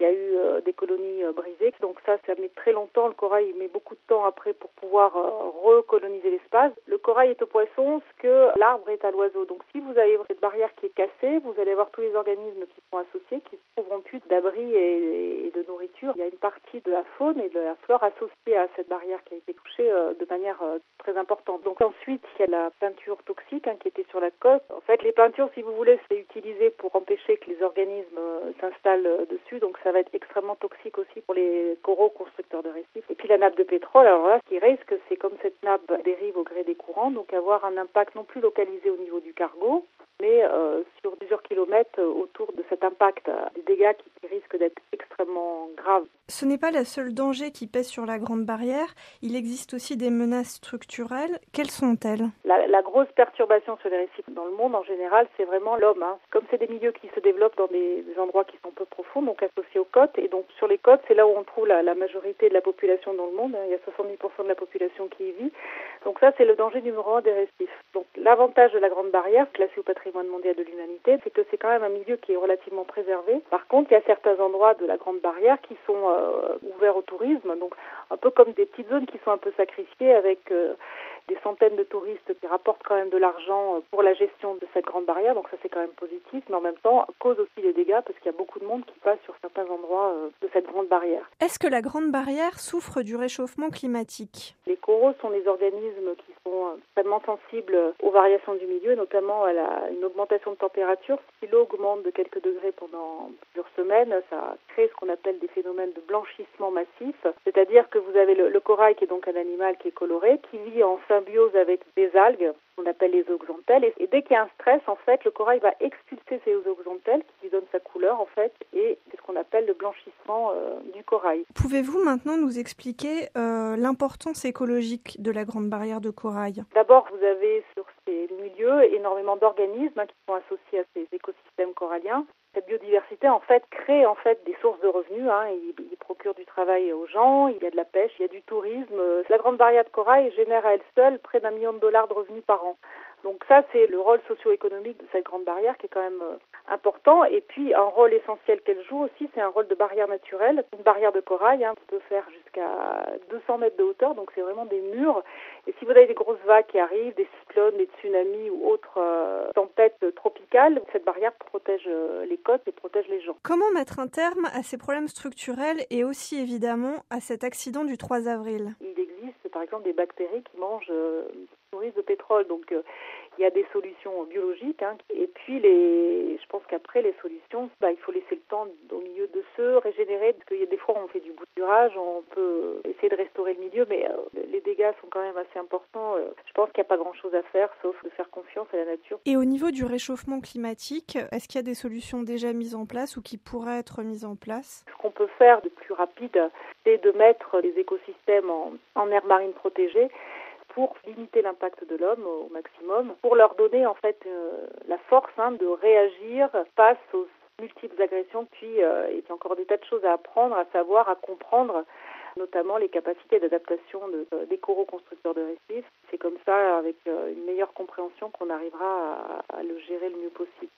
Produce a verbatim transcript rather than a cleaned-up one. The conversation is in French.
il y a eu euh, des colonies euh, brisées. Donc ça, ça met très longtemps. Le corail met beaucoup de temps après pour pouvoir euh, recoloniser l'espace. Le corail est au poisson ce que l'arbre est à l'oiseau. Donc si vous avez cette barrière qui est cassée, vous allez avoir tous les organismes qui sont associés, qui ne trouveront plus d'abri et, et de nourriture. Il y a une partie de la faune et de la flore associée à cette barrière qui a été touchée euh, de manière euh, très importante. Donc ensuite, il y a la peinture toxique hein, qui était sur la côte. En fait, les peintures, si vous voulez, c'est utilisé pour empêcher que les organismes euh, s'installent euh, dessus. Donc ça va être extrêmement toxique aussi pour les coraux constructeurs de récifs. Et puis la nappe de pétrole, alors là, ce qui risque, c'est comme cette nappe dérive au gré des courants, donc avoir un impact non plus localisé au niveau du cargo, mais euh, sur plusieurs kilomètres euh, autour de cet impact, euh, des dégâts qui, qui risquent d'être extrêmement graves. Ce n'est pas le seul danger qui pèse sur la Grande Barrière, il existe aussi des menaces structurelles. Quelles sont-elles ? La, la grosse perturbation sur les récifs dans le monde en général, c'est vraiment l'homme. Hein. Comme c'est des milieux qui se développent dans des, des endroits qui sont peu profonds, donc associés aux côtes, et donc sur les côtes, c'est là où on trouve la, la majorité de la population dans le monde. Hein. Il y a soixante-dix pour cent de la population qui y vit. Donc ça, c'est le danger numéro un des récifs. Donc l'avantage de la Grande Barrière, classée au patrimoine mondial de l'humanité, c'est que c'est quand même un milieu qui est relativement préservé. Par contre, il y a certains endroits de la Grande Barrière qui sont euh, ouverts au tourisme, donc un peu comme des petites zones qui sont un peu sacrifiées avec euh, des centaines de touristes qui rapportent quand même de l'argent pour la gestion de cette grande barrière, donc ça c'est quand même positif, mais en même temps cause aussi des dégâts parce qu'il y a beaucoup de monde qui passe sur certains endroits de cette grande barrière. Est-ce que la Grande Barrière souffre du réchauffement climatique ? Les coraux sont des organismes qui sont extrêmement sensibles aux variations du milieu, notamment à la, une augmentation de température. Si l'eau augmente de quelques degrés pendant plusieurs semaines, ça crée ce qu'on appelle des phénomènes de blanchissement massif, c'est-à-dire que vous avez le, le corail qui est donc un animal qui est coloré, qui vit en symbiose avec des algues, qu'on appelle les zooxanthelles, et, et dès qu'il y a un stress, en fait, le corail va expulser ces zooxanthelles qui lui donnent sa couleur, en fait, et c'est ce qu'on appelle le blanchissement euh, du corail. Pouvez-vous maintenant nous expliquer euh, l'importance écologique de la Grande Barrière de corail ? D'abord, vous avez sur ces milieux énormément d'organismes hein, qui sont associés à ces écosystèmes coralliens. Cette biodiversité, en fait, crée en fait des sources de revenus. Hein. Il, il procure du travail aux gens, il y a de la pêche, il y a du tourisme. La Grande Barrière de corail génère à elle seule près d'un million de dollars de revenus par an. Donc ça, c'est le rôle socio-économique de cette grande barrière qui est quand même euh, important. Et puis, un rôle essentiel qu'elle joue aussi, c'est un rôle de barrière naturelle. Une barrière de corail hein, qui peut faire jusqu'à deux cents mètres de hauteur, donc c'est vraiment des murs. Et si vous avez des grosses vagues qui arrivent, des cyclones, des tsunamis ou autres euh, tempêtes tropicales, cette barrière protège euh, les côtes et protège les gens. Comment mettre un terme à ces problèmes structurels et aussi évidemment à cet accident du trois avril ? Il existe par exemple des bactéries qui mangent euh, nourrissent de pétrole, donc euh, il y a des solutions biologiques. Hein, et puis les, je pense qu'après les solutions, bah, il faut laisser le temps au milieu de se régénérer, parce qu'il y a des fois on fait du bouturage, on peut essayer de restaurer le milieu, mais euh, les dégâts sont quand même assez importants. Euh, je pense qu'il n'y a pas grand-chose à faire, sauf de faire confiance à la nature. Et au niveau du réchauffement climatique, est-ce qu'il y a des solutions déjà mises en place ou qui pourraient être mises en place ? Ce qu'on peut faire de plus rapide, c'est de mettre les écosystèmes en, en aire marine protégée pour limiter l'impact de l'homme au maximum, pour leur donner en fait euh, la force hein, de réagir face aux multiples agressions. Puis euh, il y a encore des tas de choses à apprendre, à savoir, à comprendre, notamment les capacités d'adaptation de, euh, des coraux constructeurs de récifs. C'est comme ça, avec euh, une meilleure compréhension, qu'on arrivera à, à le gérer le mieux possible.